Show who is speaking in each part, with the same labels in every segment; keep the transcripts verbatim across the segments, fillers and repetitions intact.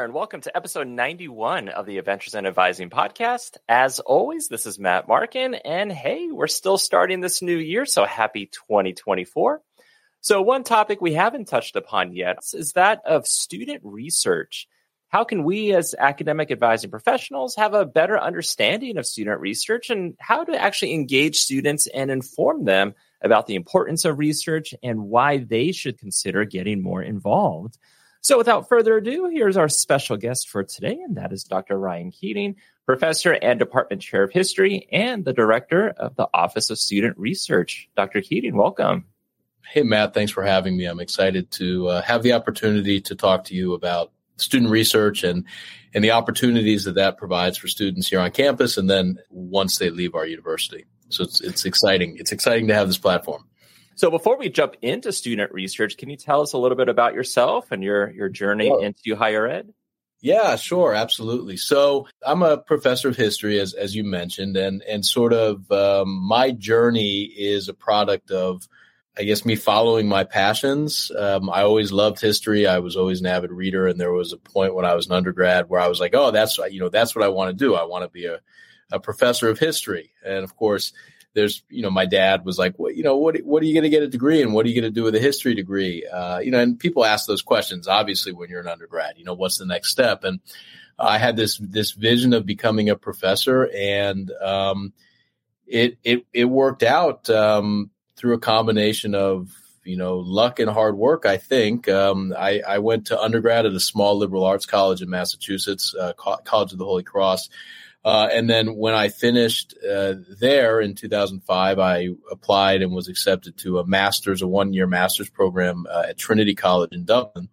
Speaker 1: and welcome to episode ninety-one of the Adventures in Advising podcast. As always, this is Matt Markin, and hey, we're still starting this new year, so happy twenty twenty-four. So one topic we haven't touched upon yet is that of student research. How can we as academic advising professionals have a better understanding of student research and how to actually engage students and inform them about the importance of research and why they should consider getting more involved? So without further ado, here's our special guest for today, and that is Doctor Ryan Keating, Professor and Department Chair of History and the Director of the Office of Student Research. Doctor Keating, welcome.
Speaker 2: Hey, Matt, thanks for having me. I'm excited to uh, have the opportunity to talk to you about student research and, and the opportunities that that provides for students here on campus and then once they leave our university. So it's it's exciting. It's exciting to have this platform.
Speaker 1: So before we jump into student research, can you tell us a little bit about yourself and your, your journey sure. into higher ed?
Speaker 2: Yeah, sure. Absolutely. So I'm a professor of history, as as you mentioned, and, and sort of um, my journey is a product of, I guess, me following my passions. Um, I always loved history. I was always an avid reader. And there was a point when I was an undergrad where I was like, oh, that's, you know, that's what I want to do. I want to be a, a professor of history. And of course, there's, you know, my dad was like, well, you know, what, what are you going to get a degree in? What are you going to do with a history degree? Uh, you know, and people ask those questions, obviously, when you're an undergrad, you know, what's the next step? And I had this, this vision of becoming a professor, and um, it, it, it worked out um, through a combination of, you know, luck and hard work, I think. Um, I, I went to undergrad at a small liberal arts college in Massachusetts, uh, College of the Holy Cross. Uh, and then when I finished uh, there in two thousand five, I applied and was accepted to a master's, a one-year master's program uh, at Trinity College in Dublin.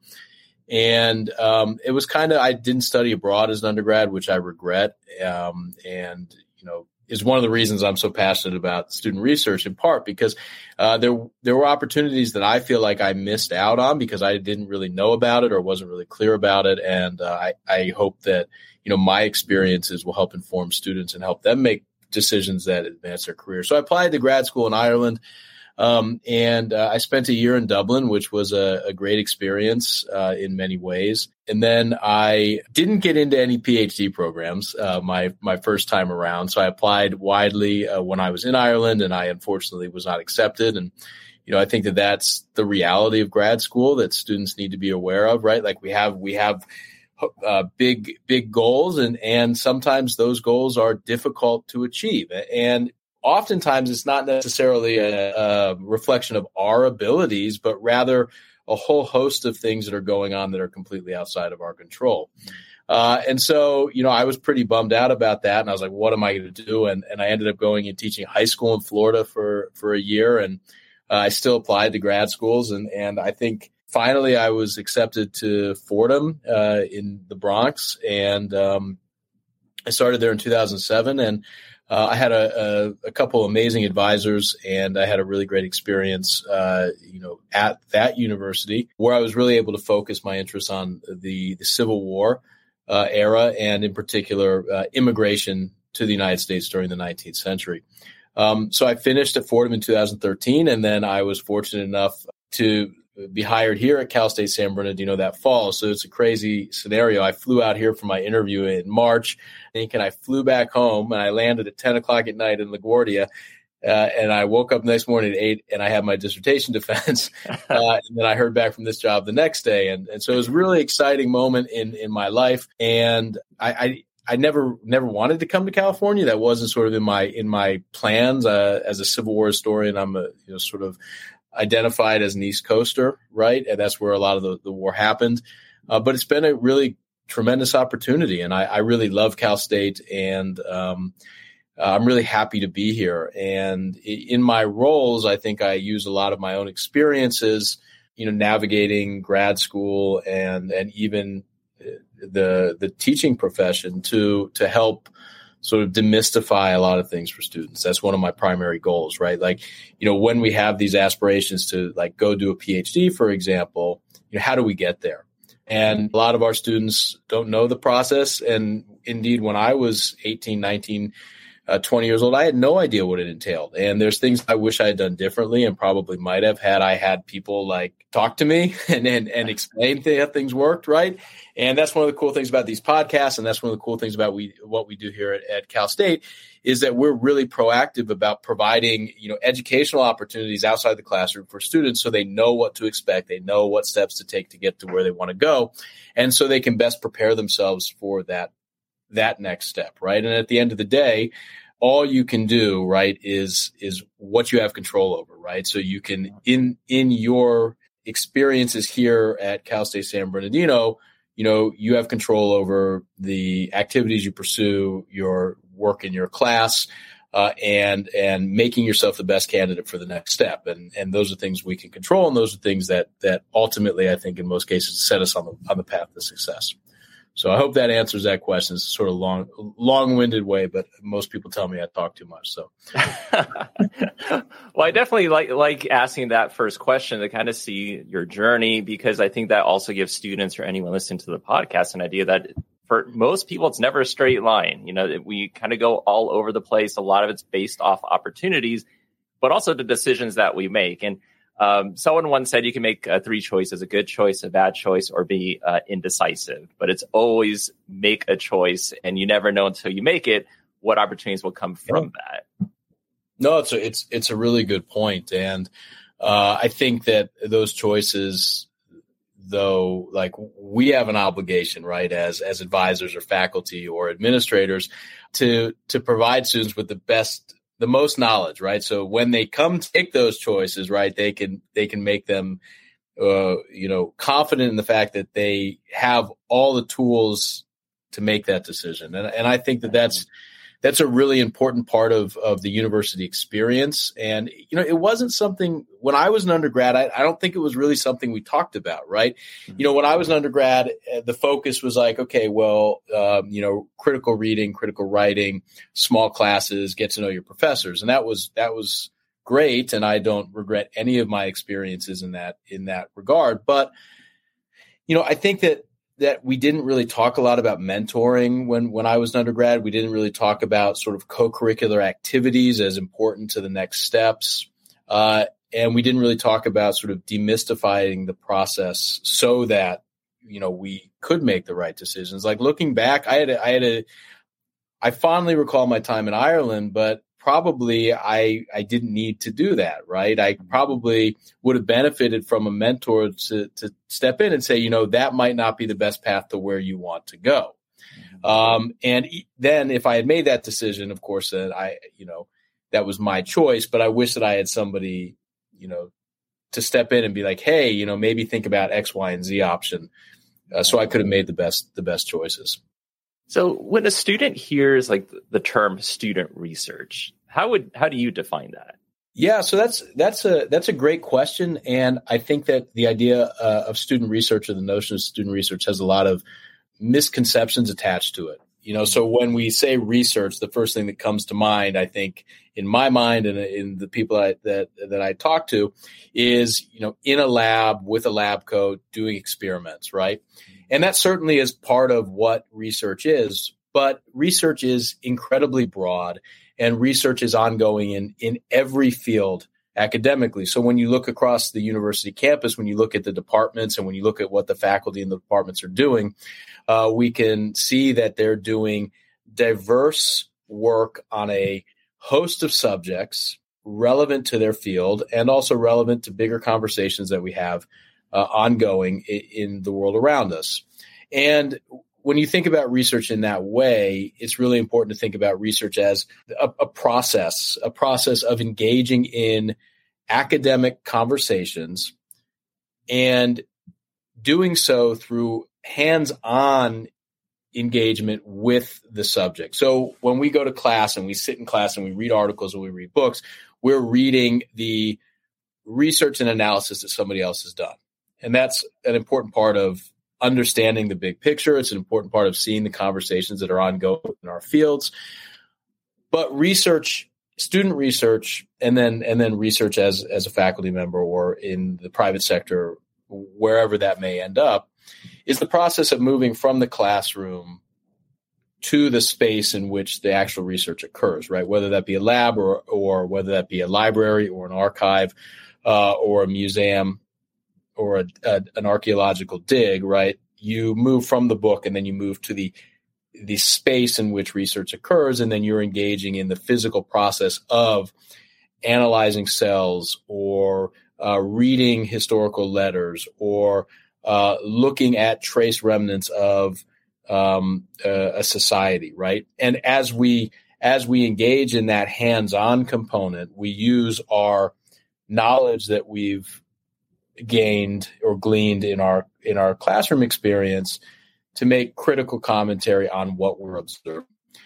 Speaker 2: And um, it was kind of, I didn't study abroad as an undergrad, which I regret. Um, and, you know, is one of the reasons I'm so passionate about student research, in part because uh, there there were opportunities that I feel like I missed out on because I didn't really know about it or wasn't really clear about it. And uh, I, I hope that, you know, my experiences will help inform students and help them make decisions that advance their career. So I applied to grad school in Ireland, um, and uh, I spent a year in Dublin, which was a, a great experience uh, in many ways. And then I didn't get into any PhD programs uh, my my first time around. So I applied widely uh, when I was in Ireland, and I unfortunately was not accepted. And, you know, I think that that's the reality of grad school that students need to be aware of, right? Like we have we have uh, big, big goals, and, and sometimes those goals are difficult to achieve. And oftentimes it's not necessarily a, a reflection of our abilities, but rather a whole host of things that are going on that are completely outside of our control. Uh, and so, you know, I was pretty bummed out about that. And I was like, what am I going to do? And, and I ended up going and teaching high school in Florida for, for a year. And uh, I still applied to grad schools. And, and I think finally I was accepted to Fordham uh, in the Bronx. And um, I started there in two thousand seven. And Uh, I had a, a, a couple amazing advisors, and I had a really great experience, uh, you know, at that university where I was really able to focus my interests on the, the Civil War uh, era, and in particular, uh, immigration to the United States during the nineteenth century. Um, so I finished at Fordham in two thousand thirteen, and then I was fortunate enough to be hired here at Cal State San Bernardino that fall. So it's a crazy scenario. I flew out here for my interview in March, and I flew back home, and I landed at ten o'clock at night in LaGuardia. Uh, and I woke up the next morning at eight, and I had my dissertation defense. Uh, and then I heard back from this job the next day. And, and so it was a really exciting moment in, in my life. And I, I, I never, never wanted to come to California. That wasn't sort of in my, in my plans. Uh, as a Civil War historian, I'm a, you know, sort of identified as an East Coaster, right? And that's where a lot of the, the war happened. Uh, but it's been a really tremendous opportunity. And I, I really love Cal State, and um, I'm really happy to be here. And in my roles, I think I use a lot of my own experiences, you know, navigating grad school and, and even the, the teaching profession to, to help sort of demystify a lot of things for students. That's one of my primary goals, right? Like, you know, when we have these aspirations to like go do a PhD, for example, you know, how do we get there? And a lot of our students don't know the process. And indeed, when I was eighteen, nineteen, uh, twenty years old, I had no idea what it entailed. And there's things I wish I had done differently and probably might have had I had people like talk to me and and, and explain th- how things worked, right? And that's one of the cool things about these podcasts, and that's one of the cool things about we what we do here at, at Cal State is that we're really proactive about providing, you know, educational opportunities outside the classroom for students so they know what to expect, they know what steps to take to get to where they want to go, and so they can best prepare themselves for that that next step, right? And at the end of the day, all you can do, right, is is what you have control over, right? So you can, in in your experiences here at Cal State San Bernardino, you know, you have control over the activities you pursue, your work in your class, uh, and and making yourself the best candidate for the next step. And and those are things we can control, and those are things that that ultimately, I think, in most cases, set us on the on the path to success. So I hope that answers that question. It's a sort of long, long-winded way, but most people tell me I talk too much. So,
Speaker 1: well, I definitely like like asking that first question to kind of see your journey, because I think that also gives students or anyone listening to the podcast an idea that for most people, it's never a straight line. You know, we kind of go all over the place. A lot of it's based off opportunities, but also the decisions that we make. And Um, someone once said you can make uh, three choices: a good choice, a bad choice, or be uh, indecisive. But it's always make a choice, and you never know until you make it what opportunities will come from that.
Speaker 2: No, it's a, it's it's a really good point, and uh, I think that those choices, though, like we have an obligation, right, as as advisors or faculty or administrators, to to provide students with the best. The most knowledge, right? So when they come take those choices, right, they can they can make them, uh, you know, confident in the fact that they have all the tools to make that decision. And and I think that that's that's a really important part of of the university experience. And you know, it wasn't something when I was an undergrad. I, I don't think it was really something we talked about, right? You know, when I was an undergrad, the focus was like, okay, well, um, you know, critical reading, critical writing, small classes, get to know your professors, and that was that was great. And I don't regret any of my experiences in that in that regard. But you know, I think that. that we didn't really talk a lot about mentoring when, when I was an undergrad. We didn't really talk about sort of co-curricular activities as important to the next steps. Uh, and we didn't really talk about sort of demystifying the process so that, you know, we could make the right decisions. Like looking back, I had a, I had a, I fondly recall my time in Ireland, but probably I, I didn't need to do that, right? I probably would have benefited from a mentor to, to step in and say, you know, that might not be the best path to where you want to go. Um, and then if I had made that decision, of course, that I, you know, that was my choice, but I wish that I had somebody, you know, to step in and be like, hey, you know, maybe think about X, Y, and Z option. Uh, so I could have made the best, the best choices.
Speaker 1: So when a student hears like the term student research, how would how do you define that?
Speaker 2: Yeah, so that's that's a that's a great question, and I think that the idea uh, of student research or the notion of student research has a lot of misconceptions attached to it. You know, so when we say research, the first thing that comes to mind, I think, in my mind and in the people I, that that I talk to, is you know in a lab with a lab coat doing experiments, right? And that certainly is part of what research is, but research is incredibly broad, and research is ongoing in, in every field academically. So when you look across the university campus, when you look at the departments and when you look at what the faculty in the departments are doing, uh, we can see that they're doing diverse work on a host of subjects relevant to their field and also relevant to bigger conversations that we have Uh, ongoing in, in the world around us. And when you think about research in that way, it's really important to think about research as a, a process, a process of engaging in academic conversations and doing so through hands-on engagement with the subject. So when we go to class and we sit in class and we read articles and we read books, we're reading the research and analysis that somebody else has done. And that's an important part of understanding the big picture. It's an important part of seeing the conversations that are ongoing in our fields. But research, student research, and then and then research as, as a faculty member or in the private sector, wherever that may end up, is the process of moving from the classroom to the space in which the actual research occurs, right? Whether that be a lab or or whether that be a library or an archive uh, or a museum or a, a, an archaeological dig, right? You move from the book and then you move to the the space in which research occurs, and then you're engaging in the physical process of analyzing cells or uh, reading historical letters or uh, looking at trace remnants of um, uh, a society, right? And as we as we engage in that hands-on component, we use our knowledge that we've gained or gleaned in our in our classroom experience to make critical commentary on what we're observing.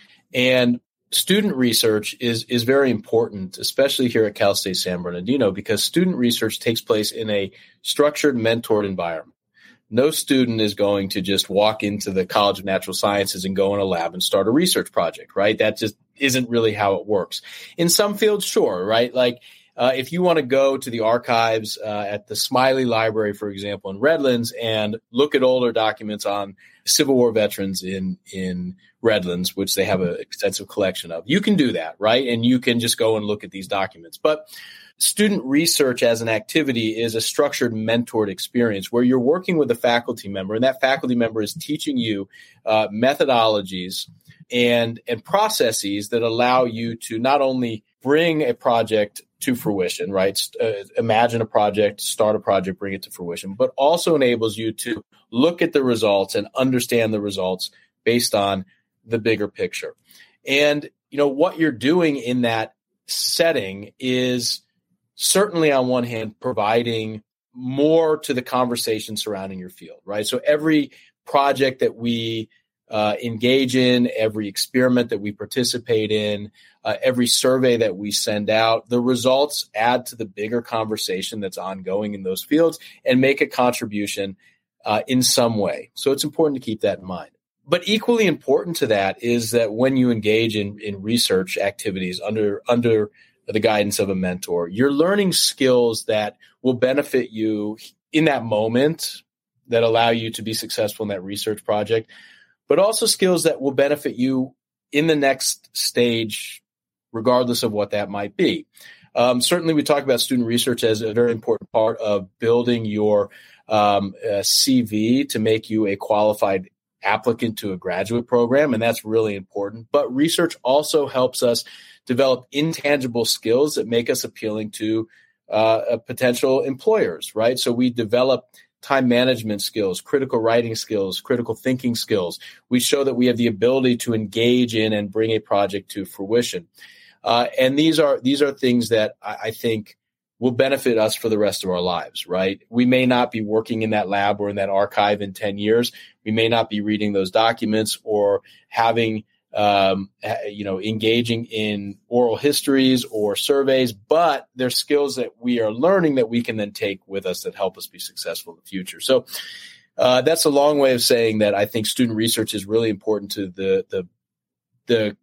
Speaker 2: And student research is is very important, especially here at Cal State San Bernardino, because student research takes place in a structured, mentored environment. No student is going to just walk into the College of Natural Sciences and go in a lab and start a research project, right? That just isn't really how it works. In some fields, sure, right? Like uh, if you want to go to the archives uh, at the Smiley Library, for example, in Redlands and look at older documents on Civil War veterans in, in Redlands, which they have an extensive collection of, you can do that, right? And you can just go and look at these documents. But student research as an activity is a structured, mentored experience where you're working with a faculty member, and that faculty member is teaching you uh, methodologies and and processes that allow you to not only bring a project to fruition, right? Uh, imagine a project, start a project, bring it to fruition, but also enables you to look at the results and understand the results based on the bigger picture. And, you know, what you're doing in that setting is certainly on one hand, providing more to the conversation surrounding your field, right? So every project that we uh, engage in, every experiment that we participate in, uh, every survey that we send out, the results add to the bigger conversation that's ongoing in those fields and make a contribution uh, in some way. So it's important to keep that in mind. But equally important to that is that when you engage in, in research activities under under the guidance of a mentor, you're learning skills that will benefit you in that moment, that allow you to be successful in that research project, but also skills that will benefit you in the next stage, regardless of what that might be. Um, certainly, we talk about student research as a very important part of building your um, uh, C V to make you a qualified applicant to a graduate program, and that's really important. But research also helps us develop intangible skills that make us appealing to uh, potential employers, right? So we develop time management skills, critical writing skills, critical thinking skills. We show that we have the ability to engage in and bring a project to fruition. Uh, and these are these are things that I, I think will benefit us for the rest of our lives, right? We may not be working in that lab or in that archive in ten years. We may not be reading those documents or having Um, you know, engaging in oral histories or surveys, but they're skills that we are learning that we can then take with us that help us be successful in the future. So uh, that's a long way of saying that I think student research is really important to the the the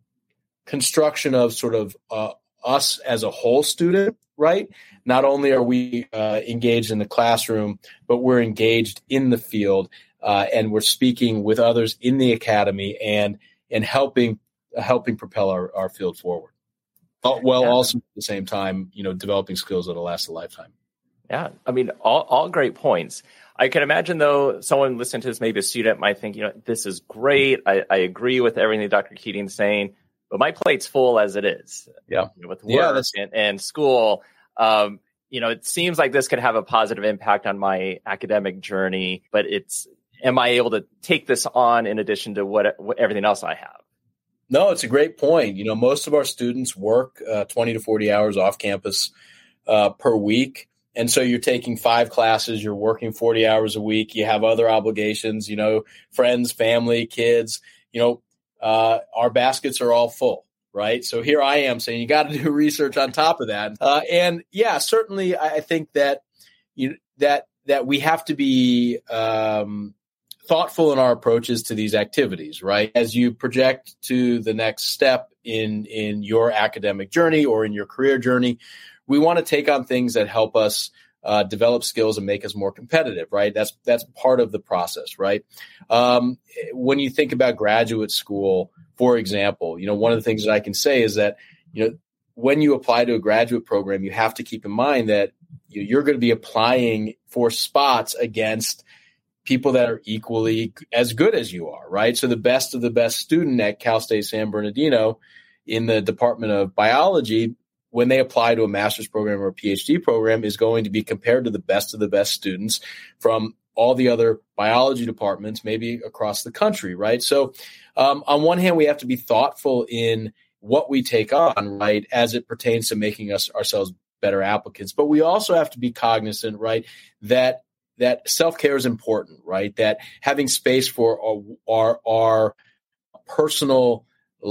Speaker 2: construction of sort of uh, us as a whole student, right? Not only are we uh, engaged in the classroom, but we're engaged in the field uh, and we're speaking with others in the academy and and helping uh, helping propel our, our field forward. While yeah. also at the same time, you know, developing skills that'll last a lifetime.
Speaker 1: Yeah, I mean, all, all great points. I can imagine, though, someone listening to this, maybe a student might think, you know, this is great. I, I agree with everything Doctor Keating's saying, but my plate's full as it is.
Speaker 2: Yeah.
Speaker 1: You know, with work yeah, and, and school. Um, you know, it seems like this could have a positive impact on my academic journey, but it's, am I able to take this on in addition to what, what everything else I have?
Speaker 2: No, it's a great point. You know, most of our students work uh, twenty to forty hours off campus uh, per week. And so you're taking five classes, you're working forty hours a week. You have other obligations, you know, friends, family, kids, you know, uh, our baskets are all full, right? So here I am saying you got to do research on top of that. Uh, and yeah, certainly I think that, you know, that, that we have to be, um, thoughtful in our approaches to these activities, right? As you project to the next step in, in your academic journey or in your career journey, we want to take on things that help us uh, develop skills and make us more competitive, right? That's that's part of the process, right? Um, when you think about graduate school, for example, you know, one of the things that I can say is that, you know, when you apply to a graduate program, you have to keep in mind that you're going to be applying for spots against people that are equally as good as you are, right? So the best of the best student at Cal State San Bernardino in the Department of Biology, when they apply to a master's program or a PhD program, is going to be compared to the best of the best students from all the other biology departments, maybe across the country, right? So um, on one hand, we have to be thoughtful in what we take on, right, as it pertains to making us ourselves better applicants. But we also have to be cognizant, right, that that self-care is important, right, that having space for our, our, our personal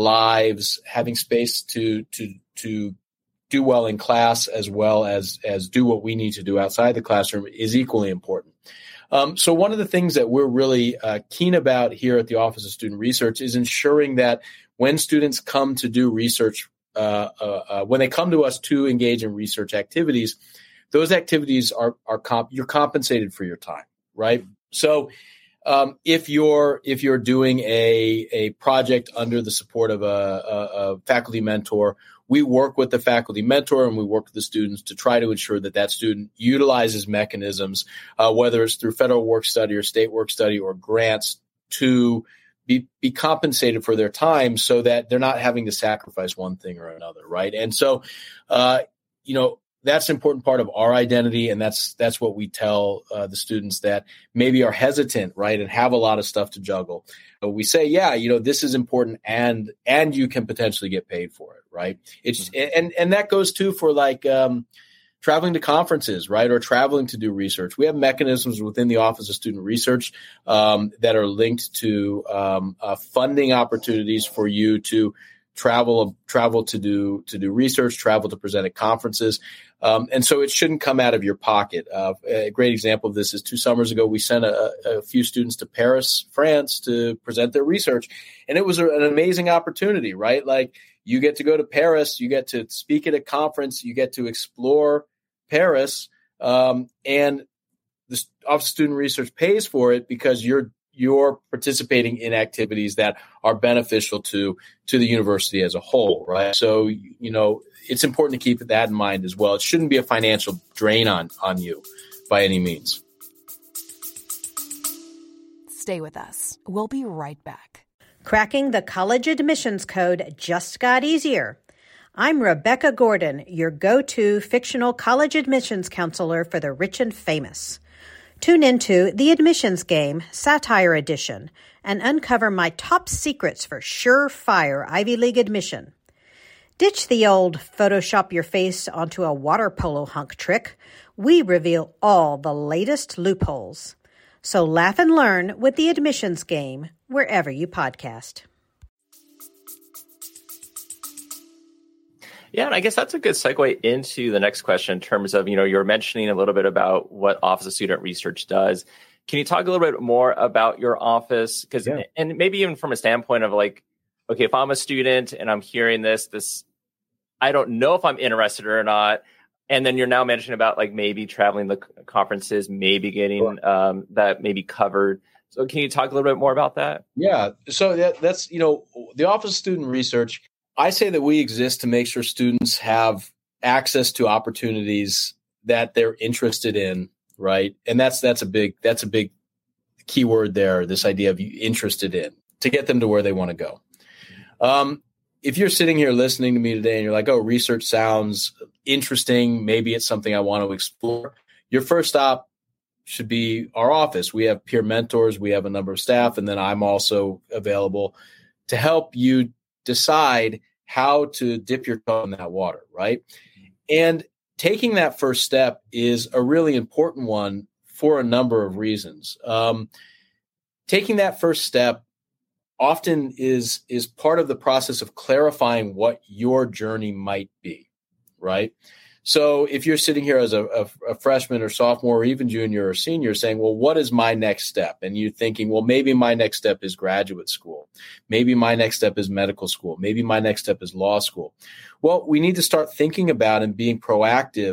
Speaker 2: lives, having space to to to do well in class as well as as do what we need to do outside the classroom is equally important. Um, so one of the things that we're really uh, keen about here at the Office of Student Research is ensuring that when students come to do research, uh, uh, uh, when they come to us to engage in research activities, those activities are are comp- you're compensated for your time, right? So um, if you're if you're doing a a project under the support of a, a, a faculty mentor, we work with the faculty mentor and we work with the students to try to ensure that that student utilizes mechanisms, uh, whether it's through federal work study or state work study or grants, to be, be compensated for their time so that they're not having to sacrifice one thing or another, right? And so, uh, you know, that's an important part of our identity, and that's that's what we tell uh, the students that maybe are hesitant, right, and have a lot of stuff to juggle. But we say, yeah, you know, this is important, and and you can potentially get paid for it, right? It's mm-hmm. and and that goes too for like um, traveling to conferences, right, or traveling to do research. We have mechanisms within the Office of Student Research um, that are linked to um, uh, funding opportunities for you to travel travel to do to do research, travel to present at conferences. Um, and so it shouldn't come out of your pocket. Uh, a great example of this is two summers ago, we sent a, a few students to Paris, France to present their research. And it was a, an amazing opportunity, right? Like you get to go to Paris, you get to speak at a conference, you get to explore Paris. Um, and the Office of Student Research pays for it because you're you're participating in activities that are beneficial to to the university as a whole, right? So, you know, it's important to keep that in mind as well. It shouldn't be a financial drain on, on you by any means.
Speaker 3: Stay with us. We'll be right back.
Speaker 4: Cracking the college admissions code just got easier. I'm Rebecca Gordon, your go-to fictional college admissions counselor for the rich and famous. Tune into The Admissions Game, Satire Edition, and uncover my top secrets for surefire Ivy League admission. Ditch the old Photoshop your face onto a water polo hunk trick. We reveal all the latest loopholes. So laugh and learn with The Admissions Game, wherever you podcast.
Speaker 1: Yeah, and I guess that's a good segue into the next question in terms of, you know, you're mentioning a little bit about what Office of Student Research does. Can you talk a little bit more about your office? Because, yeah. And maybe even from a standpoint of like, okay, if I'm a student and I'm hearing this, this, I don't know if I'm interested or not. And then you're now mentioning about like maybe traveling the conferences, maybe getting sure. um, that maybe covered. So can you talk a little bit more about that?
Speaker 2: Yeah. So that, that's, you know, the Office of Student Research, I say that we exist to make sure students have access to opportunities that they're interested in, right? And that's that's a big that's a big keyword there, this idea of interested in, to get them to where they want to go. Um, if you're sitting here listening to me today and you're like, oh, research sounds interesting, maybe it's something I want to explore, your first stop should be our office. We have peer mentors, we have a number of staff, and then I'm also available to help you decide how to dip your toe in that water, right? And taking that first step is a really important one for a number of reasons. Um, taking that first step often is, is part of the process of clarifying what your journey might be, right? So if you're sitting here as a, a, a freshman or sophomore or even junior or senior saying, well, what is my next step? And you're thinking, well, maybe my next step is graduate school. Maybe my next step is medical school. Maybe my next step is law school. Well, we need to start thinking about and being proactive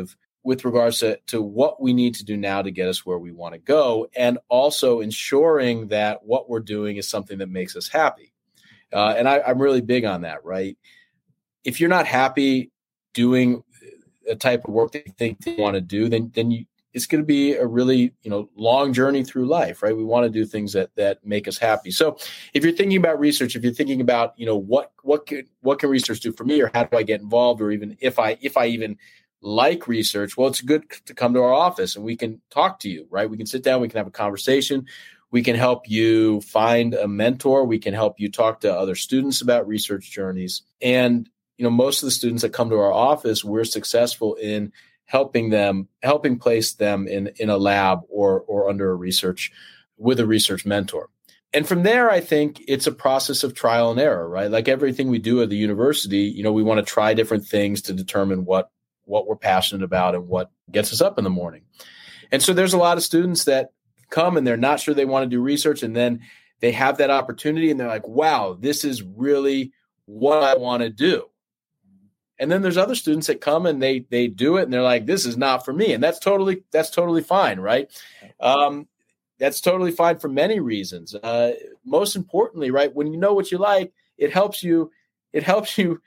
Speaker 2: with regards to, to what we need to do now to get us where we want to go, and also ensuring that what we're doing is something that makes us happy. Uh, and I, I'm really big on that, right? If you're not happy doing a type of work that you think you want to do, then then you, it's going to be a really, you know, long journey through life, right? We want to do things that that make us happy. So if you're thinking about research, if you're thinking about, you know, what what can what can research do for me, or how do I get involved, or even if I if I even like research, well, it's good to come to our office and we can talk to you, right? We can sit down, we can have a conversation. We can help you find a mentor. We can help you talk to other students about research journeys. And, you know, most of the students that come to our office, we're successful in helping them, helping place them in, in a lab or, or under a research with a research mentor. And from there, I think it's a process of trial and error, right? Like everything we do at the university, you know, we want to try different things to determine what, what we're passionate about and what gets us up in the morning. And so there's a lot of students that come and they're not sure they want to do research, and then they have that opportunity and they're like, wow, this is really what I want to do. And then there's other students that come and they they do it and they're like, this is not for me. And that's totally that's totally fine, right? Um, that's totally fine for many reasons. Uh, most importantly, right, when you know what you like, it helps you it helps you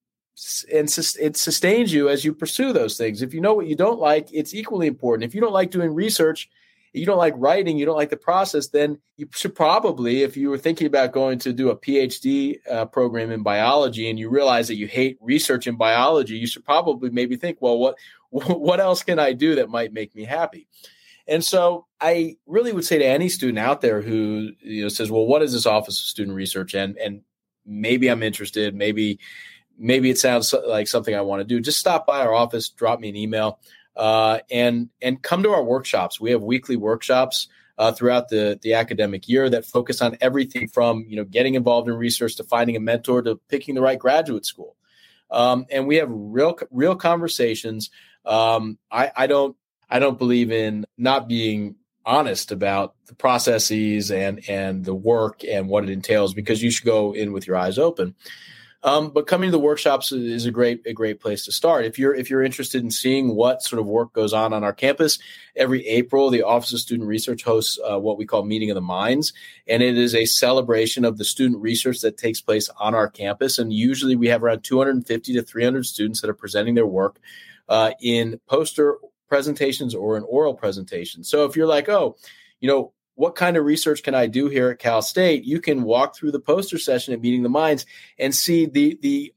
Speaker 2: and it sustains you as you pursue those things. If you know what you don't like, it's equally important. If you don't like doing research, you don't like writing, you don't like the process, then you should probably, if you were thinking about going to do a PhD uh, program in biology and you realize that you hate research in biology, you should probably maybe think, well, what what else can I do that might make me happy? And so I really would say to any student out there who, you know, says, well, what is this Office of Student Research? And and maybe I'm interested, maybe maybe it sounds like something I want to do. Just stop by our office, drop me an email. Uh, and and come to our workshops. We have weekly workshops uh, throughout the, the academic year that focus on everything from, you know, getting involved in research to finding a mentor to picking the right graduate school. Um, and we have real real conversations. Um, I, I don't I don't believe in not being honest about the processes and and the work and what it entails, because you should go in with your eyes open. Um, but coming to the workshops is a great a great place to start. If you're if you're interested in seeing what sort of work goes on on our campus, every April, the Office of Student Research hosts uh, what we call Meeting of the Minds, and it is a celebration of the student research that takes place on our campus. And usually we have around two hundred fifty to three hundred students that are presenting their work uh, in poster presentations or in oral presentations. So if you're like, oh, you know, what kind of research can I do here at Cal State? You can walk through the poster session at Meeting the Minds and see the, the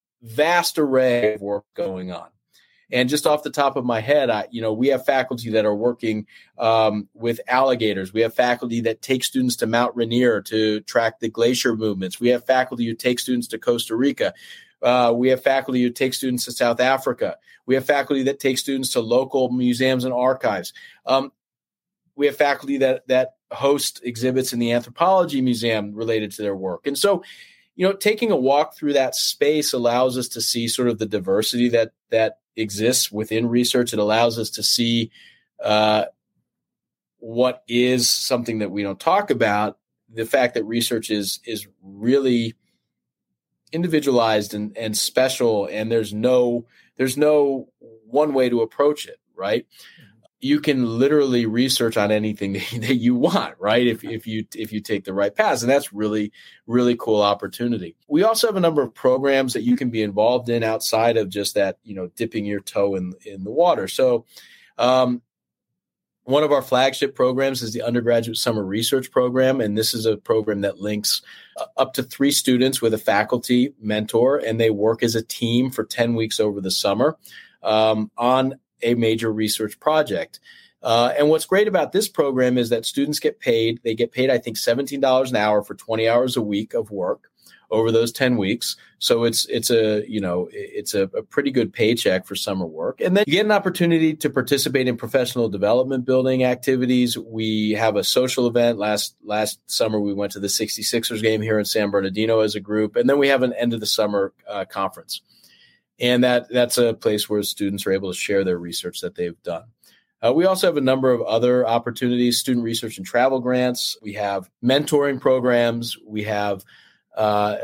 Speaker 2: vast array of work going on. And just off the top of my head, I, you know, we have faculty that are working um, with alligators. We have faculty that take students to Mount Rainier to track the glacier movements. We have faculty who take students to Costa Rica. Uh, we have faculty who take students to South Africa. We have faculty that take students to local museums and archives. Um, we have faculty that that host exhibits in the Anthropology Museum related to their work. And so, you know, taking a walk through that space allows us to see sort of the diversity that that exists within research. It allows us to see uh, what is something that we don't talk about, the fact that research is is really individualized and, and special, and there's no there's no one way to approach it, right? You can literally research on anything that, that you want, right? If if you if you take the right paths, and that's really really cool opportunity. We also have a number of programs that you can be involved in outside of just that, you know, dipping your toe in in the water. So, um, one of our flagship programs is the Undergraduate Summer Research Program, and this is a program that links uh, up to three students with a faculty mentor, and they work as a team for ten weeks over the summer um, on a major research project. Uh, and what's great about this program is that students get paid. They get paid, I think, seventeen dollars an hour for twenty hours a week of work over those ten weeks. So it's it's a, you know, it's a, a pretty good paycheck for summer work. And then you get an opportunity to participate in professional development building activities. We have a social event. Last last summer, we went to the sixty-sixers game here in San Bernardino as a group. And then we have an end of the summer uh, conference. And that that's a place where students are able to share their research that they've done. Uh, we also have a number of other opportunities, student research and travel grants. We have mentoring programs. We have uh, uh,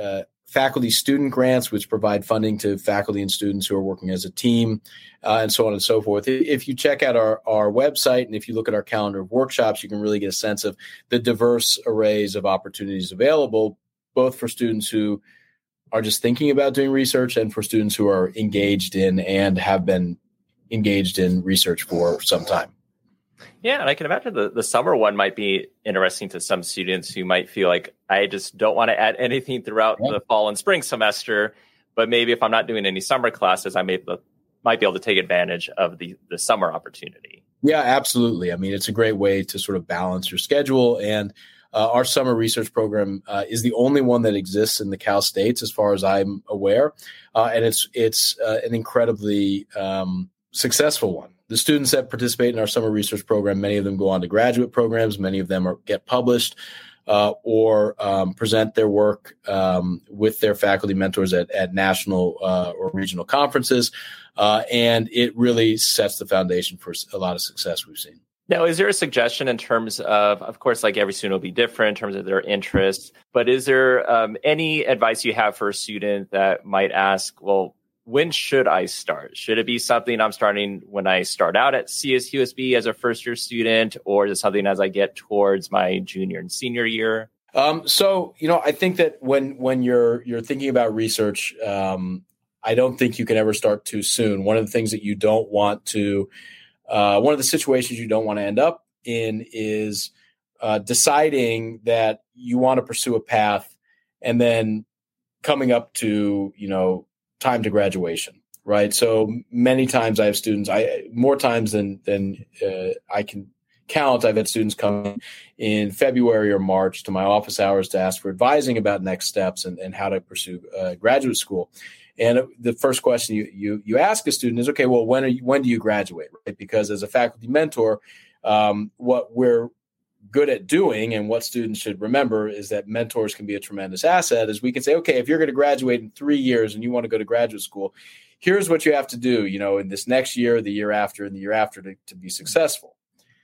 Speaker 2: faculty student grants, which provide funding to faculty and students who are working as a team, uh, and so on and so forth. If you check out our, our website and if you look at our calendar of workshops, you can really get a sense of the diverse arrays of opportunities available, both for students who are just thinking about doing research and for students who are engaged in and have been engaged in research for some time.
Speaker 1: Yeah, and I can imagine the, the summer one might be interesting to some students who might feel like, I just don't want to add anything throughout yeah. the fall and spring semester, but maybe if I'm not doing any summer classes, I may might be able to take advantage of the, the summer opportunity.
Speaker 2: Yeah, absolutely. I mean, it's a great way to sort of balance your schedule. And uh, our summer research program uh, is the only one that exists in the Cal States, as far as I'm aware. Uh, and it's, it's uh, an incredibly um, successful one. The students that participate in our summer research program, many of them go on to graduate programs. Many of them are, get published uh, or um, present their work um, with their faculty mentors at, at national uh, or regional conferences. Uh, and it really sets the foundation for a lot of success we've seen.
Speaker 1: Now, is there a suggestion in terms of, of course, like every student will be different in terms of their interests, but is there um, any advice you have for a student that might ask, well, when should I start? Should it be something I'm starting when I start out at C S U S B as a first year student, or is it something as I get towards my junior and senior year?
Speaker 2: Um, so, you know, I think that when when you're you're thinking about research, um, I don't think you can ever start too soon. One of the things that you don't want to, uh, one of the situations you don't want to end up in is uh, deciding that you want to pursue a path and then coming up to, you know, time to graduation, right? So many times I have students, I more times than than uh, I can count, I've had students come in February or March to my office hours to ask for advising about next steps and, and how to pursue uh, graduate school. And the first question you, you you ask a student is, okay, well, when are you, when do you graduate, right? Because as a faculty mentor, um, what we're good at doing and what students should remember is that mentors can be a tremendous asset. Is we can say, okay, if you're going to graduate in three years and you want to go to graduate school, here's what you have to do, you know, in this next year, the year after, and the year after to, to be successful.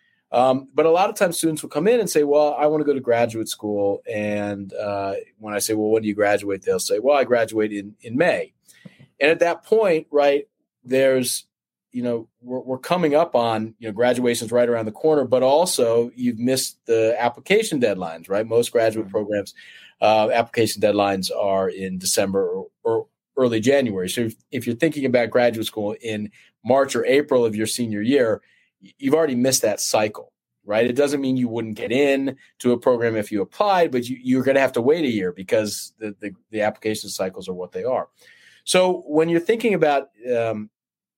Speaker 2: Um, but a lot of times students will come in and say, well, I want to go to graduate school. And uh, when I say, well, when do you graduate? They'll say, well, I graduate in, in May. And at that point, right, there's, you know, we're, we're coming up on, you know, graduation's right around the corner, but also you've missed the application deadlines, right? Most graduate programs, uh, application deadlines are in December or, or early January. So if, if you're thinking about graduate school in March or April of your senior year, you've already missed that cycle, right? It doesn't mean you wouldn't get in to a program if you applied, but you, you're going to have to wait a year because the, the, the application cycles are what they are. So when you're thinking about um,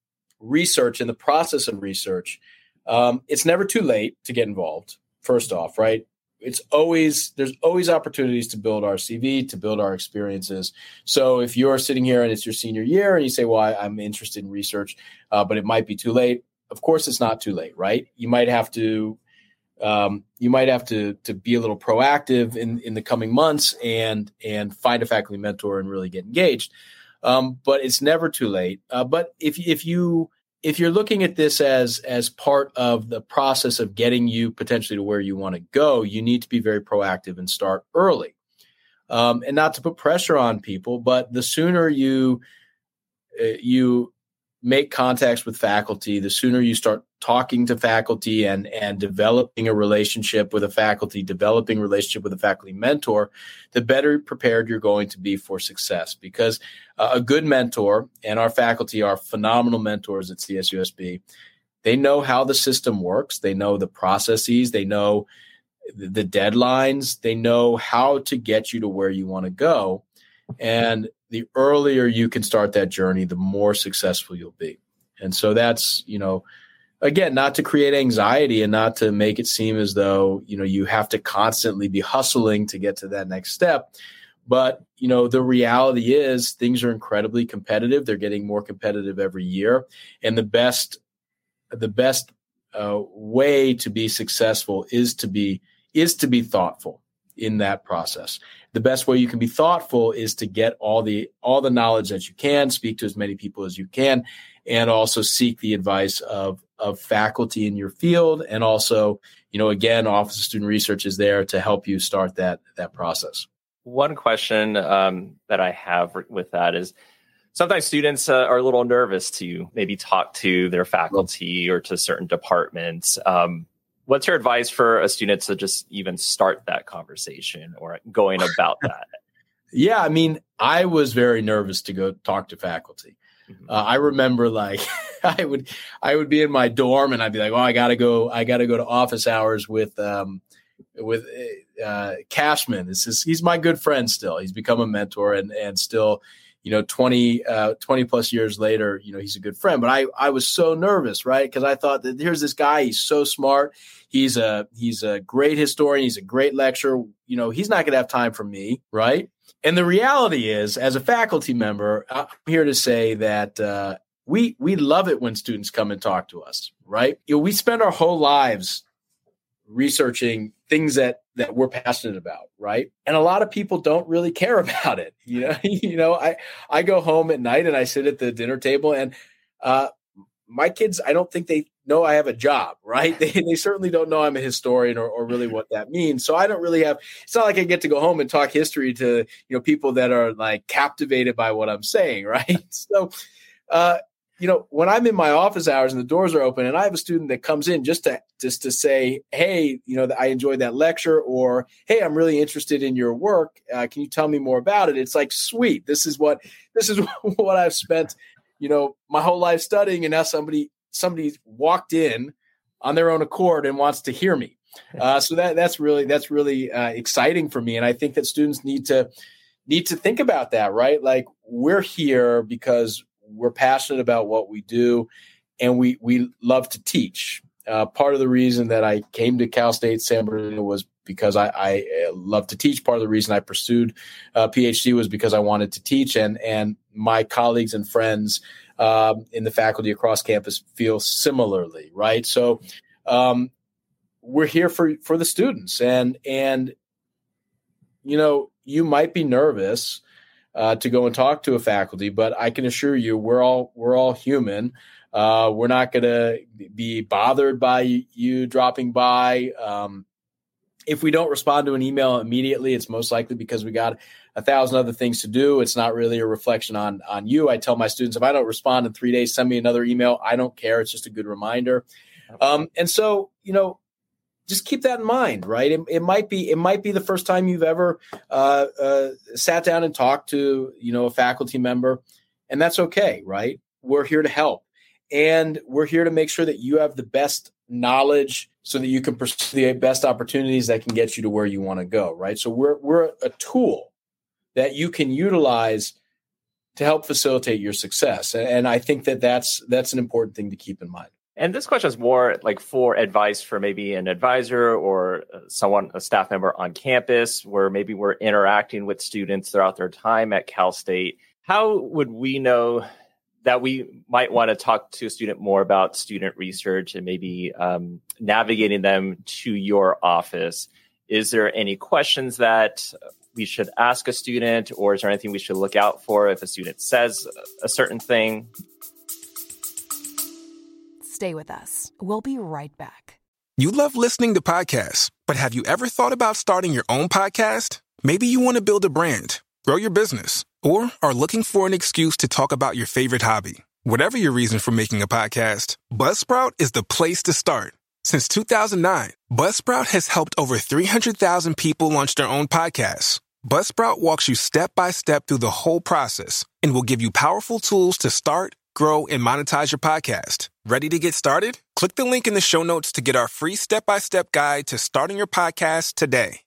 Speaker 2: research and the process of research, um, it's never too late to get involved. First off, right? It's always, there's always opportunities to build our C V, to build our experiences. So if you're sitting here and it's your senior year and you say, well, I, I'm interested in research, uh, but it might be too late. Of course, it's not too late, right? You might have to, um, you might have to, to be a little proactive in, in the coming months and, and find a faculty mentor and really get engaged. Um, but it's never too late. Uh, but if if you if you're looking at this as as part of the process of getting you potentially to where you want to go, you need to be very proactive and start early. Um, and not to put pressure on people, but the sooner you uh, you make contacts with faculty, the sooner you start talking to faculty and and developing a relationship with a faculty, developing a relationship with a faculty mentor, the better prepared you're going to be for success. Because uh, a good mentor, and our faculty are phenomenal mentors at C S U S B, they know how the system works. They know the processes. They know the deadlines. They know how to get you to where you want to go. And the earlier you can start that journey, the more successful you'll be. And so that's, you know, again, not to create anxiety and not to make it seem as though, you know, you have to constantly be hustling to get to that next step. But, you know, the reality is things are incredibly competitive. They're getting more competitive every year. And the best, the best uh, way to be successful is to be, is to be thoughtful in that process. The best way you can be thoughtful is to get all the all the knowledge that you can, speak to as many people as you can, and also seek the advice of of faculty in your field. And also, you know, again, Office of Student Research is there to help you start that that process.
Speaker 1: One question um, that I have with that is sometimes students uh, are a little nervous to maybe talk to their faculty or to certain departments. Um, what's your advice for a student to just even start that conversation or going about that?
Speaker 2: Yeah, I mean, I was very nervous to go talk to faculty. Uh, I remember like I would I would be in my dorm and I'd be like, oh, I gotta go, I gotta go to office hours with um, with uh, Cashman. This is he's my good friend still. He's become a mentor and and still, you know, twenty, uh, twenty plus years later, you know, he's a good friend. But I I was so nervous, right? Because I thought that here's this guy, he's so smart. He's a he's a great historian. He's a great lecturer. You know, he's not going to have time for me, right? And the reality is, as a faculty member, I'm here to say that uh, we we love it when students come and talk to us, right? You know, we spend our whole lives researching things that that we're passionate about, right? And a lot of people don't really care about it. You know, you know, I I go home at night and I sit at the dinner table, and uh, my kids, I don't think they know I have a job, right? They they certainly don't know I'm a historian or, or really what that means. So I don't really have, it's not like I get to go home and talk history to, you know, people that are like captivated by what I'm saying, right? So, uh, you know, when I'm in my office hours and the doors are open and I have a student that comes in just to, just to say, hey, you know, I enjoyed that lecture, or, hey, I'm really interested in your work. Uh, can you tell me more about it? It's like, sweet. This is what, this is what I've spent, you know, my whole life studying. And now somebody, somebody walked in on their own accord and wants to hear me. Uh, so that that's really, that's really uh, exciting for me. And I think that students need to, need to think about that, right? Like, we're here because we're passionate about what we do and we, we love to teach. Uh, part of the reason that I came to Cal State San Bernardino was because I, I love to teach. Part of the reason I pursued a PhD was because I wanted to teach, and, and my colleagues and friends Um, in the faculty across campus feel similarly, right? So um, we're here for for the students, and and you know, you might be nervous uh, to go and talk to a faculty, but I can assure you, we're all we're all human. Uh, we're not going to be bothered by you dropping by. Um, if we don't respond to an email immediately, it's most likely because we got a thousand other things to do. It's not really a reflection on, on you. I tell my students, if I don't respond in three days, send me another email. I don't care. It's just a good reminder. Um, and so, you know, just keep that in mind, right? It, it might be, it might be the first time you've ever uh, uh, sat down and talked to, you know, a faculty member, and that's okay, right? We're here to help. And we're here to make sure that you have the best knowledge so that you can pursue the best opportunities that can get you to where you want to go, right? So we're we're a tool that you can utilize to help facilitate your success. And I think that that's, that's an important thing to keep in mind.
Speaker 1: And this question is more like for advice for maybe an advisor or someone, a staff member on campus, where maybe we're interacting with students throughout their time at Cal State. How would we know that we might want to talk to a student more about student research and maybe um, navigating them to your office? Is there any questions that we should ask a student, or is there anything we should look out for if a student says a certain thing?
Speaker 3: Stay with us. We'll be right back.
Speaker 5: You love listening to podcasts, but have you ever thought about starting your own podcast? Maybe you want to build a brand, grow your business, or are looking for an excuse to talk about your favorite hobby. Whatever your reason for making a podcast, Buzzsprout is the place to start. Since two thousand nine, Buzzsprout has helped over three hundred thousand people launch their own podcasts. Buzzsprout walks you step by step through the whole process and will give you powerful tools to start, grow, and monetize your podcast. Ready to get started? Click the link in the show notes to get our free step-by-step guide to starting your podcast today.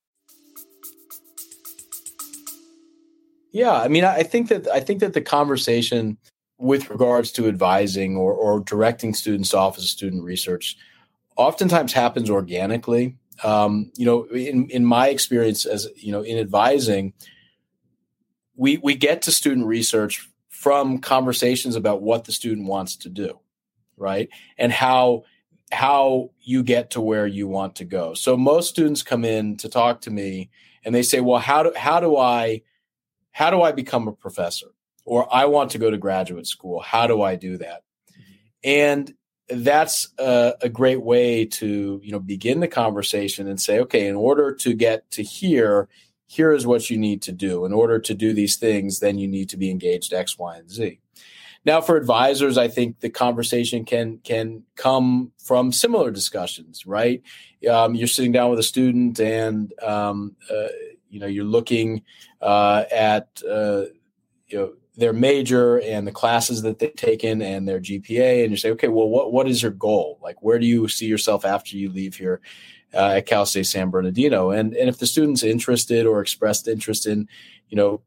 Speaker 2: Yeah, I mean, I think that I think that the conversation with regards to advising or, or directing students to Office of Student Research oftentimes happens organically. Um, you know, in, in my experience as, you know, in advising, we we get to student research from conversations about what the student wants to do, right? And how how you get to where you want to go. So most students come in to talk to me and they say, well, how do how do I how do I become a professor? Or I want to go to graduate school. How do I do that? And that's a, a great way to, you know, begin the conversation and say, okay, in order to get to here, here is what you need to do. In order to do these things, then you need to be engaged X, Y, and Z. Now, for advisors, I think the conversation can can come from similar discussions, right? Um, you're sitting down with a student, and um, uh, you know you're looking uh, at uh, you know their major and the classes that they've taken and their G P A, and you say, okay, well, what what is your goal? Like, where do you see yourself after you leave here uh, at Cal State San Bernardino? And and if the student's interested or expressed interest in, you know,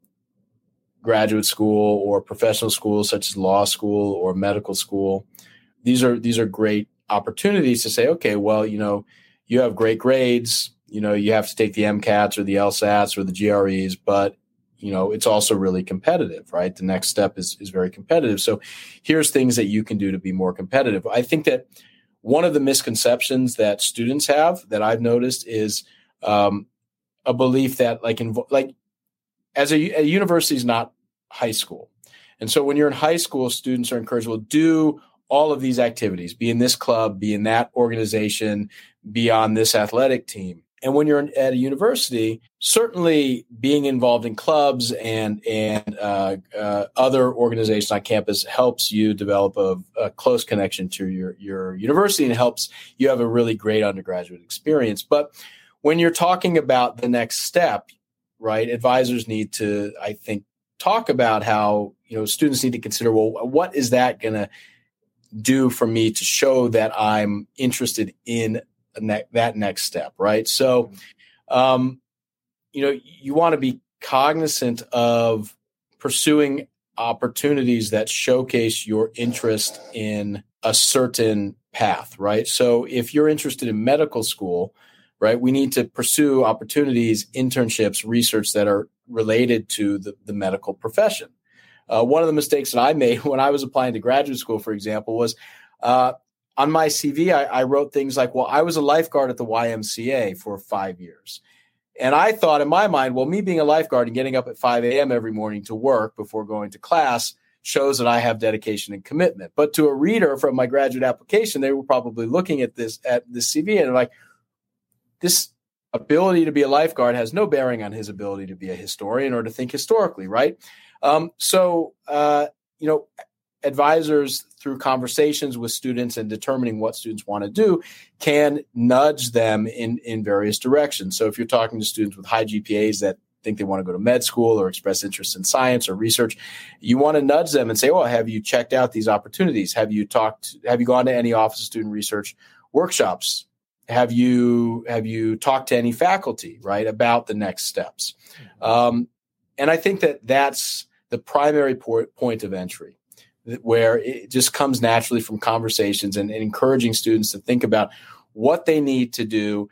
Speaker 2: graduate school or professional schools such as law school or medical school, these are these are great opportunities to say, okay, well, you know, you have great grades, you know, you have to take the MCATs or the LSATs or the G R Es, but you know, it's also really competitive, right? The next step is is very competitive. So here's things that you can do to be more competitive. I think that one of the misconceptions that students have that I've noticed is um, a belief that like in like as a, a university is not high school. And so when you're in high school, students are encouraged, well, do all of these activities, be in this club, be in that organization, be on this athletic team. And when you're in, at a university, certainly being involved in clubs and and uh, uh, other organizations on campus helps you develop a, a close connection to your, your university and helps you have a really great undergraduate experience. But when you're talking about the next step, right, advisors need to, I think, talk about how, you know, students need to consider, well, what is that going to do for me to show that I'm interested in ne- that next step, right? So, um, you know, you want to be cognizant of pursuing opportunities that showcase your interest in a certain path, right? So if you're interested in medical school, right, we need to pursue opportunities, internships, research that are related to the, the medical profession. Uh, one of the mistakes that I made when I was applying to graduate school, for example, was uh, on my C V, I, I wrote things like, well, I was a lifeguard at the Y M C A for five years. And I thought in my mind, well, me being a lifeguard and getting up at five a.m. every morning to work before going to class shows that I have dedication and commitment. But to a reader from my graduate application, they were probably looking at this at this C V and they're like, this ability to be a lifeguard has no bearing on his ability to be a historian or to think historically, right? Um, so, uh, you know, advisors through conversations with students and determining what students want to do can nudge them in, in various directions. So if you're talking to students with high G P As that think they want to go to med school or express interest in science or research, you want to nudge them and say, well, have you checked out these opportunities? Have you talked, have you gone to any Office of Student Research workshops? Have you have you talked to any faculty, right, about the next steps? Um, and I think that that's the primary por- point of entry, where it just comes naturally from conversations and, and encouraging students to think about what they need to do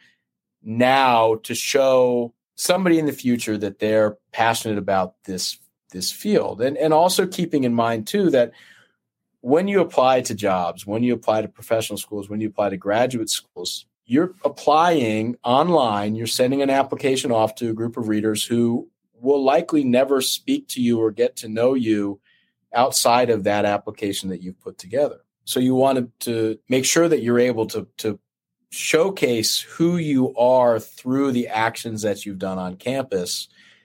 Speaker 2: now to show somebody in the future that they're passionate about this this field. And, and also keeping in mind, too, that when you apply to jobs, when you apply to professional schools, when you apply to graduate schools, you're applying online, you're sending an application off to a group of readers who will likely never speak to you or get to know you outside of that application that you've put together. So you want to make sure that you're able to, to showcase who you are through the actions that you've done on campus.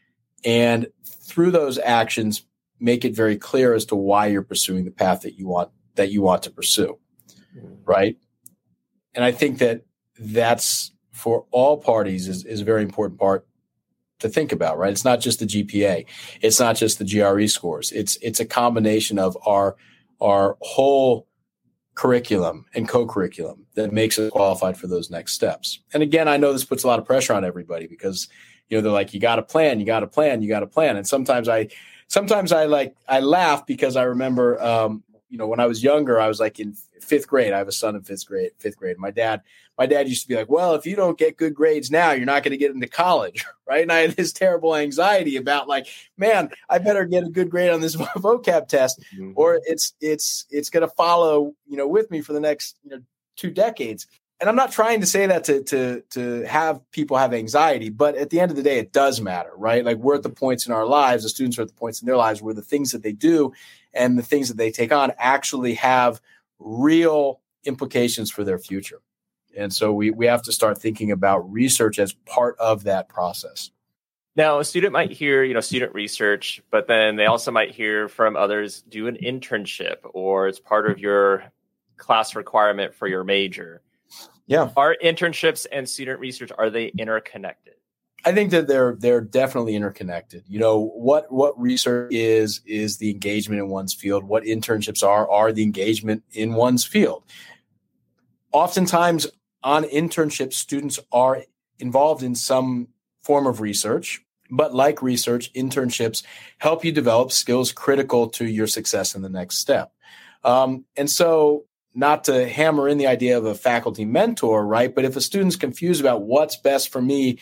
Speaker 2: And through those actions, make it very clear as to why you're pursuing the path that you want, that you want to pursue. Right. And I think that that's for all parties is, is a very important part to think about, right? It's not just the G P A. It's not just the G R E scores. It's, it's a combination of our, our whole curriculum and co-curriculum that makes us qualified for those next steps. And again, I know this puts a lot of pressure on everybody because, you know, they're like, you got to plan, you got to plan, you got to plan. And sometimes I, sometimes I like, I laugh because I remember, um, you know, when I was younger, I was like in fifth grade. I have a son in fifth grade. Fifth grade. My dad, my dad used to be like, "Well, if you don't get good grades now, you're not going to get into college, right?" And I had this terrible anxiety about, like, man, I better get a good grade on this vocab test, mm-hmm. or it's it's it's going to follow, you know, with me for the next, you know, two decades. And I'm not trying to say that to to to have people have anxiety, but at the end of the day, it does matter, right? Like, we're at the points in our lives, the students are at the points in their lives where the things that they do and the things that they take on actually have real implications for their future. And so we we have to start thinking about research as part of that process.
Speaker 1: Now, a student might hear, you know, student research, but then they also might hear from others, do an internship, or it's part of your class requirement for your major.
Speaker 2: Yeah.
Speaker 1: Are internships and student research, are they interconnected?
Speaker 2: I think that they're they're definitely interconnected. You know, what what research is is the engagement in one's field. What internships are are the engagement in one's field. Oftentimes on internships, students are involved in some form of research, but like research, internships help you develop skills critical to your success in the next step. Um, and so not to hammer in the idea of a faculty mentor, right? But if a student's confused about what's best for me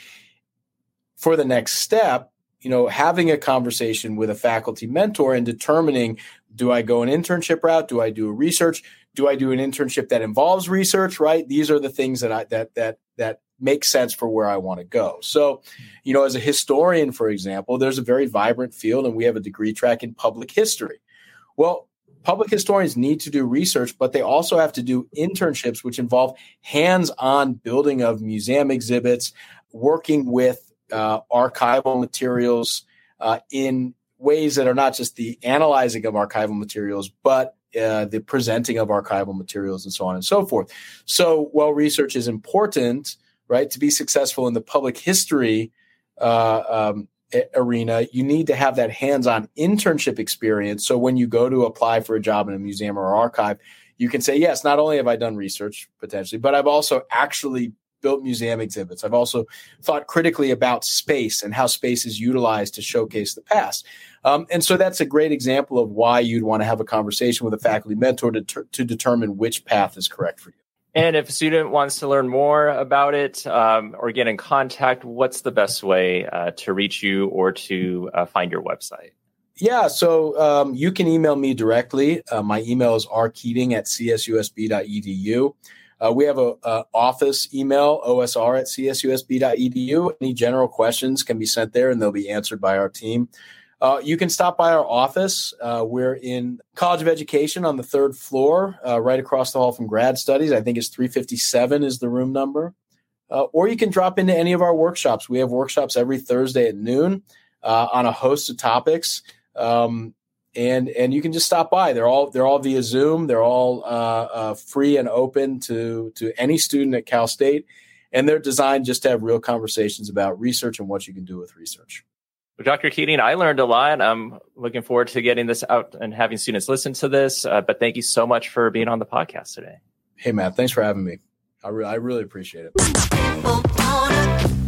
Speaker 2: for the next step, you know, having a conversation with a faculty mentor and determining, do I go an internship route? Do I do a research? Do I do an internship that involves research, right? These are the things that I, that, that, that make sense for where I want to go. So, you know, as a historian, for example, there's a very vibrant field and we have a degree track in public history. Well, public historians need to do research, but they also have to do internships, which involve hands-on building of museum exhibits, working with uh, archival materials uh, in ways that are not just the analyzing of archival materials, but uh, the presenting of archival materials and so on and so forth. So while research is important, right, to be successful in the public history uh, um, arena, you need to have that hands-on internship experience. So when you go to apply for a job in a museum or archive, you can say, yes, not only have I done research potentially, but I've also actually built museum exhibits. I've also thought critically about space and how space is utilized to showcase the past. Um, and so that's a great example of why you'd want to have a conversation with a faculty mentor to, ter- to determine which path is correct for you.
Speaker 1: And if a student wants to learn more about it um, or get in contact, what's the best way uh, to reach you or to uh, find your website?
Speaker 2: Yeah, so um, you can email me directly. Uh, my email is r keating at c s u s b dot e d u. Uh, we have a, a office email, o s r at c s u s b dot e d u. Any general questions can be sent there and they'll be answered by our team. Uh, you can stop by our office. Uh, we're in College of Education on the third floor, uh, right across the hall from Grad Studies. I think it's three fifty-seven is the room number. Uh, or you can drop into any of our workshops. We have workshops every Thursday at noon uh, on a host of topics. Um, and and you can just stop by. They're all they're all via Zoom. They're all uh, uh, free and open to, to any student at Cal State. And they're designed just to have real conversations about research and what you can do with research.
Speaker 1: Well, Doctor Keating, I learned a lot. I'm looking forward to getting this out and having students listen to this. Uh, but thank you so much for being on the podcast today.
Speaker 2: Hey, Matt, thanks for having me. I, re- I really appreciate it.